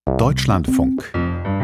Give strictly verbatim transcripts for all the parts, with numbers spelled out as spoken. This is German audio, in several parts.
Deutschlandfunk.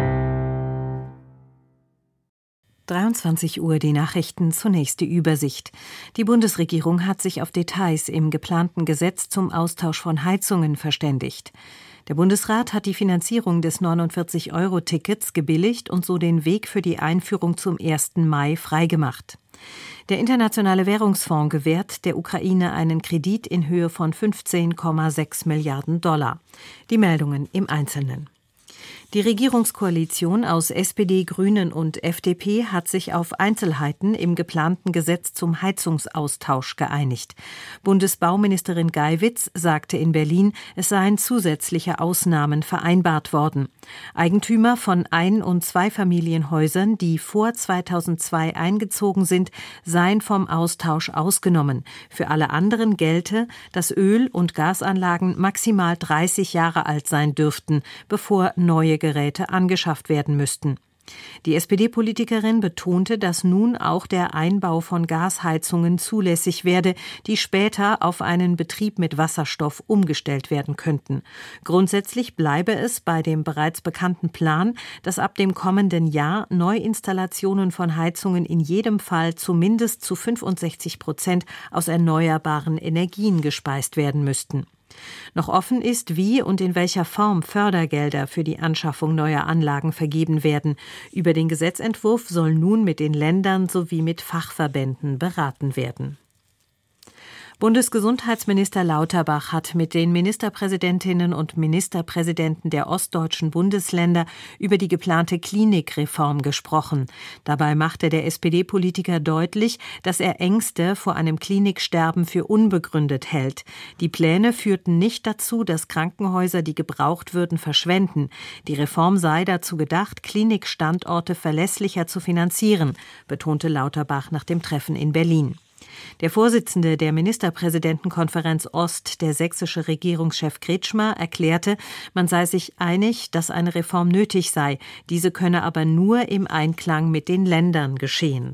dreiundzwanzig Uhr, die Nachrichten, zunächst die Übersicht. Die Bundesregierung hat sich auf Details im geplanten Gesetz zum Austausch von Heizungen verständigt. Der Bundesrat hat die Finanzierung des neunundvierzig Euro Tickets gebilligt und so den Weg für die Einführung zum ersten Mai freigemacht. Der Internationale Währungsfonds gewährt der Ukraine einen Kredit in Höhe von fünfzehn Komma sechs Milliarden Dollar. Die Meldungen im Einzelnen. Die Regierungskoalition aus S P D, Grünen und F D P hat sich auf Einzelheiten im geplanten Gesetz zum Heizungsaustausch geeinigt. Bundesbauministerin Geiwitz sagte in Berlin, es seien zusätzliche Ausnahmen vereinbart worden. Eigentümer von Ein- und Zweifamilienhäusern, die vor zweitausendzwei eingezogen sind, seien vom Austausch ausgenommen. Für alle anderen gelte, dass Öl- und Gasanlagen maximal dreißig Jahre alt sein dürften, bevor neue Geräte angeschafft werden müssten. Die S P D-Politikerin betonte, dass nun auch der Einbau von Gasheizungen zulässig werde, die später auf einen Betrieb mit Wasserstoff umgestellt werden könnten. Grundsätzlich bleibe es bei dem bereits bekannten Plan, dass ab dem kommenden Jahr Neuinstallationen von Heizungen in jedem Fall zumindest zu fünfundsechzig Prozent aus erneuerbaren Energien gespeist werden müssten. Noch offen ist, wie und in welcher Form Fördergelder für die Anschaffung neuer Anlagen vergeben werden. Über den Gesetzentwurf soll nun mit den Ländern sowie mit Fachverbänden beraten werden. Bundesgesundheitsminister Lauterbach hat mit den Ministerpräsidentinnen und Ministerpräsidenten der ostdeutschen Bundesländer über die geplante Klinikreform gesprochen. Dabei machte der S P D-Politiker deutlich, dass er Ängste vor einem Kliniksterben für unbegründet hält. Die Pläne führten nicht dazu, dass Krankenhäuser, die gebraucht würden, verschwenden. Die Reform sei dazu gedacht, Klinikstandorte verlässlicher zu finanzieren, betonte Lauterbach nach dem Treffen in Berlin. Der Vorsitzende der Ministerpräsidentenkonferenz Ost, der sächsische Regierungschef Kretschmer, erklärte, man sei sich einig, dass eine Reform nötig sei. Diese könne aber nur im Einklang mit den Ländern geschehen.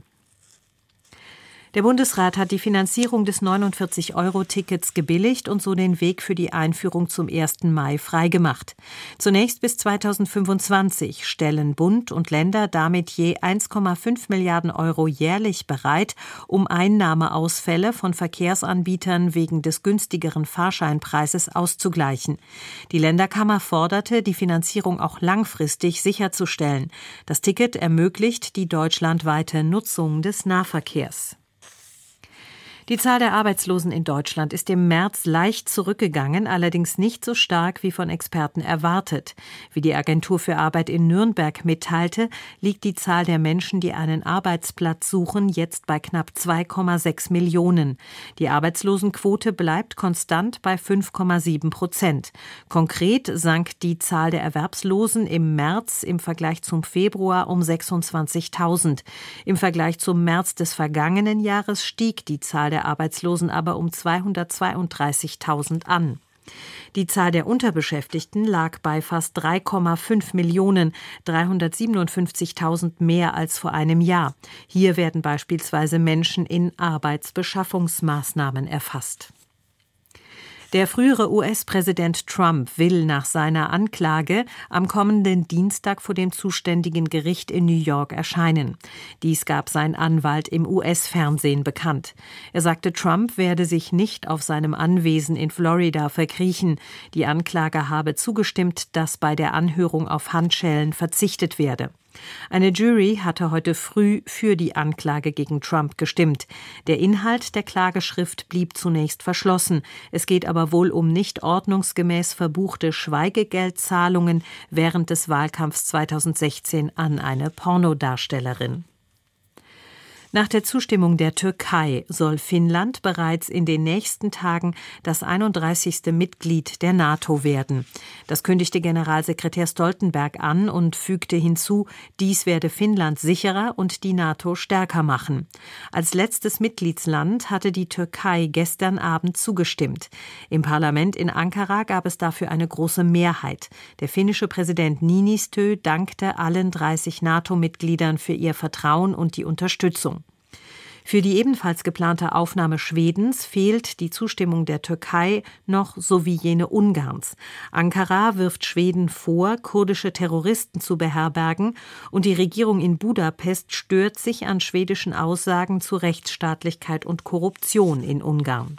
Der Bundesrat hat die Finanzierung des neunundvierzig Euro Tickets gebilligt und so den Weg für die Einführung zum ersten Mai freigemacht. Zunächst bis zweitausendfünfundzwanzig stellen Bund und Länder damit je eins Komma fünf Milliarden Euro jährlich bereit, um Einnahmeausfälle von Verkehrsanbietern wegen des günstigeren Fahrscheinpreises auszugleichen. Die Länderkammer forderte, die Finanzierung auch langfristig sicherzustellen. Das Ticket ermöglicht die deutschlandweite Nutzung des Nahverkehrs. Die Zahl der Arbeitslosen in Deutschland ist im März leicht zurückgegangen, allerdings nicht so stark wie von Experten erwartet. Wie die Agentur für Arbeit in Nürnberg mitteilte, liegt die Zahl der Menschen, die einen Arbeitsplatz suchen, jetzt bei knapp zwei Komma sechs Millionen. Die Arbeitslosenquote bleibt konstant bei fünf Komma sieben Prozent. Konkret sank die Zahl der Erwerbslosen im März im Vergleich zum Februar um sechsundzwanzigtausend. Im Vergleich zum März des vergangenen Jahres stieg die Zahl der der Arbeitslosen aber um zweihundertzweiunddreißigtausend an. Die Zahl der Unterbeschäftigten lag bei fast drei Komma fünf Millionen, dreihundertsiebenundfünfzigtausend mehr als vor einem Jahr. Hier werden beispielsweise Menschen in Arbeitsbeschaffungsmaßnahmen erfasst. Der frühere U S-Präsident Trump will nach seiner Anklage am kommenden Dienstag vor dem zuständigen Gericht in New York erscheinen. Dies gab sein Anwalt im U S-Fernsehen bekannt. Er sagte, Trump werde sich nicht auf seinem Anwesen in Florida verkriechen. Die Anklage habe zugestimmt, dass bei der Anhörung auf Handschellen verzichtet werde. Eine Jury hatte heute früh für die Anklage gegen Trump gestimmt. Der Inhalt der Klageschrift blieb zunächst verschlossen. Es geht aber wohl um nicht ordnungsgemäß verbuchte Schweigegeldzahlungen während des Wahlkampfs zweitausendsechzehn an eine Pornodarstellerin. Nach der Zustimmung der Türkei soll Finnland bereits in den nächsten Tagen das einunddreißigste Mitglied der NATO werden. Das kündigte Generalsekretär Stoltenberg an und fügte hinzu, dies werde Finnland sicherer und die NATO stärker machen. Als letztes Mitgliedsland hatte die Türkei gestern Abend zugestimmt. Im Parlament in Ankara gab es dafür eine große Mehrheit. Der finnische Präsident Niinistö dankte allen dreißig NATO-Mitgliedern für ihr Vertrauen und die Unterstützung. Für die ebenfalls geplante Aufnahme Schwedens fehlt die Zustimmung der Türkei noch sowie jene Ungarns. Ankara wirft Schweden vor, kurdische Terroristen zu beherbergen, und die Regierung in Budapest stört sich an schwedischen Aussagen zu Rechtsstaatlichkeit und Korruption in Ungarn.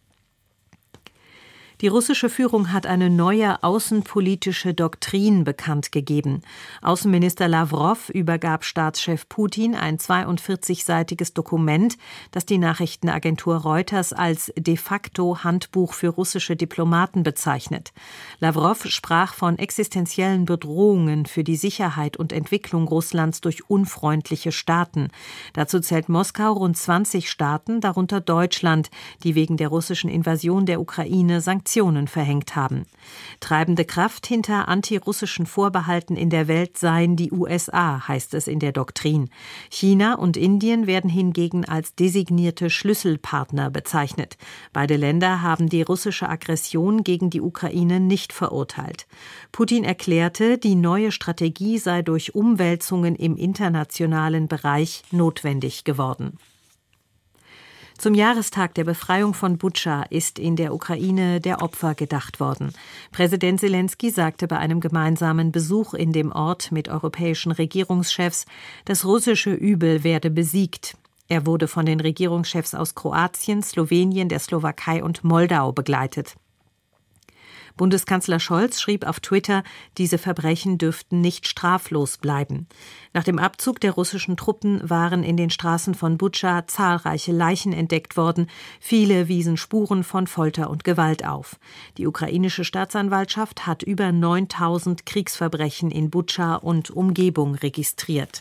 Die russische Führung hat eine neue außenpolitische Doktrin bekannt gegeben. Außenminister Lawrow übergab Staatschef Putin ein zweiundvierzigseitiges Dokument, das die Nachrichtenagentur Reuters als de facto Handbuch für russische Diplomaten bezeichnet. Lawrow sprach von existenziellen Bedrohungen für die Sicherheit und Entwicklung Russlands durch unfreundliche Staaten. Dazu zählt Moskau rund zwanzig Staaten, darunter Deutschland, die wegen der russischen Invasion der Ukraine Sanktionen verhängt haben. Treibende Kraft hinter antirussischen Vorbehalten in der Welt seien die U S A, heißt es in der Doktrin. China und Indien werden hingegen als designierte Schlüsselpartner bezeichnet. Beide Länder haben die russische Aggression gegen die Ukraine nicht verurteilt. Putin erklärte, die neue Strategie sei durch Umwälzungen im internationalen Bereich notwendig geworden. Zum Jahrestag der Befreiung von Butscha ist in der Ukraine der Opfer gedacht worden. Präsident Selenskyj sagte bei einem gemeinsamen Besuch in dem Ort mit europäischen Regierungschefs, das russische Übel werde besiegt. Er wurde von den Regierungschefs aus Kroatien, Slowenien, der Slowakei und Moldau begleitet. Bundeskanzler Scholz schrieb auf Twitter, diese Verbrechen dürften nicht straflos bleiben. Nach dem Abzug der russischen Truppen waren in den Straßen von Butscha zahlreiche Leichen entdeckt worden. Viele wiesen Spuren von Folter und Gewalt auf. Die ukrainische Staatsanwaltschaft hat über neuntausend Kriegsverbrechen in Butscha und Umgebung registriert.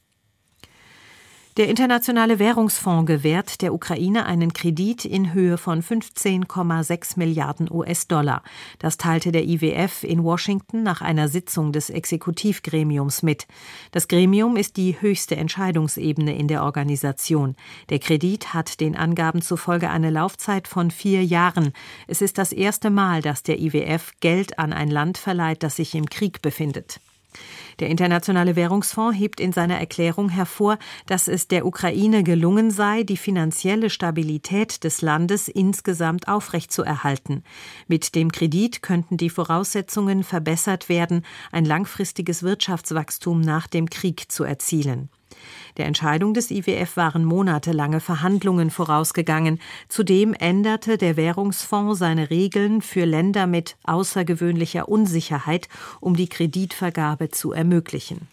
Der Internationale Währungsfonds gewährt der Ukraine einen Kredit in Höhe von fünfzehn Komma sechs Milliarden U S-Dollar. Das teilte der I W F in Washington nach einer Sitzung des Exekutivgremiums mit. Das Gremium ist die höchste Entscheidungsebene in der Organisation. Der Kredit hat den Angaben zufolge eine Laufzeit von vier Jahren. Es ist das erste Mal, dass der I W F Geld an ein Land verleiht, das sich im Krieg befindet. Der Internationale Währungsfonds hebt in seiner Erklärung hervor, dass es der Ukraine gelungen sei, die finanzielle Stabilität des Landes insgesamt aufrechtzuerhalten. Mit dem Kredit könnten die Voraussetzungen verbessert werden, ein langfristiges Wirtschaftswachstum nach dem Krieg zu erzielen. Der Entscheidung des I W F waren monatelange Verhandlungen vorausgegangen. Zudem änderte der Währungsfonds seine Regeln für Länder mit außergewöhnlicher Unsicherheit, um die Kreditvergabe zu ermöglichen.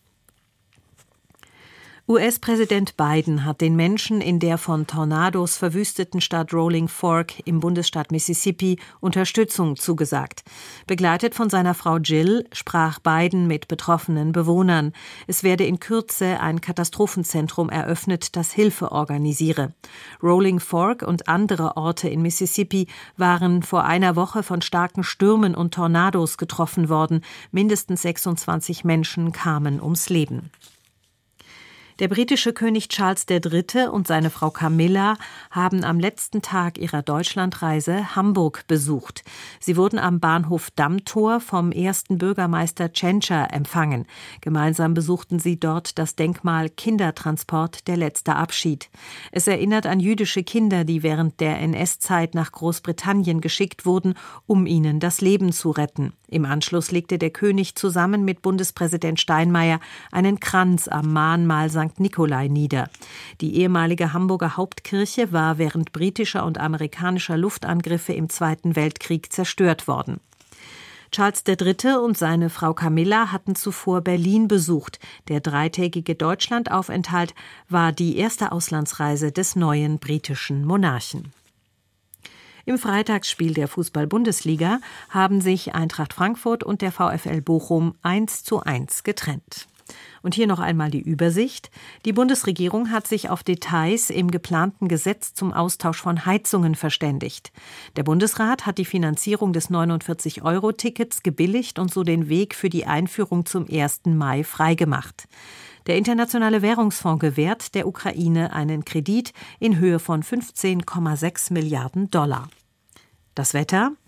U S-Präsident Biden hat den Menschen in der von Tornados verwüsteten Stadt Rolling Fork im Bundesstaat Mississippi Unterstützung zugesagt. Begleitet von seiner Frau Jill sprach Biden mit betroffenen Bewohnern. Es werde in Kürze ein Katastrophenzentrum eröffnet, das Hilfe organisiere. Rolling Fork und andere Orte in Mississippi waren vor einer Woche von starken Stürmen und Tornados getroffen worden. Mindestens sechsundzwanzig Menschen kamen ums Leben. Der britische König Charles der Dritte und seine Frau Camilla haben am letzten Tag ihrer Deutschlandreise Hamburg besucht. Sie wurden am Bahnhof Dammtor vom ersten Bürgermeister Tschentscher empfangen. Gemeinsam besuchten sie dort das Denkmal Kindertransport, der letzte Abschied. Es erinnert an jüdische Kinder, die während der N S-Zeit nach Großbritannien geschickt wurden, um ihnen das Leben zu retten. Im Anschluss legte der König zusammen mit Bundespräsident Steinmeier einen Kranz am Mahnmal Sankt Nikolai nieder. Die ehemalige Hamburger Hauptkirche war während britischer und amerikanischer Luftangriffe im Zweiten Weltkrieg zerstört worden. Charles der Dritte und seine Frau Camilla hatten zuvor Berlin besucht. Der dreitägige Deutschlandaufenthalt war die erste Auslandsreise des neuen britischen Monarchen. Im Freitagsspiel der Fußball-Bundesliga haben sich Eintracht Frankfurt und der VfL Bochum eins zu eins getrennt. Und hier noch einmal die Übersicht. Die Bundesregierung hat sich auf Details im geplanten Gesetz zum Austausch von Heizungen verständigt. Der Bundesrat hat die Finanzierung des neunundvierzig-Euro-Tickets gebilligt und so den Weg für die Einführung zum ersten Mai freigemacht. Der Internationale Währungsfonds gewährt der Ukraine einen Kredit in Höhe von fünfzehn Komma sechs Milliarden Dollar. Das Wetter.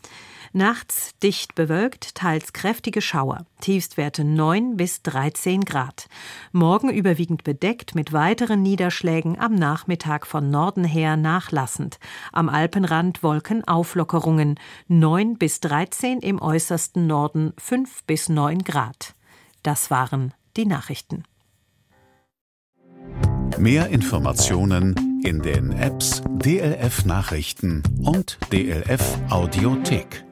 Nachts dicht bewölkt, teils kräftige Schauer. Tiefstwerte neun bis dreizehn Grad. Morgen überwiegend bedeckt mit weiteren Niederschlägen, am Nachmittag von Norden her nachlassend. Am Alpenrand Wolkenauflockerungen. neun bis dreizehn, im äußersten Norden fünf bis neun Grad. Das waren die Nachrichten. Mehr Informationen in den Apps D L F Nachrichten und D L F Audiothek.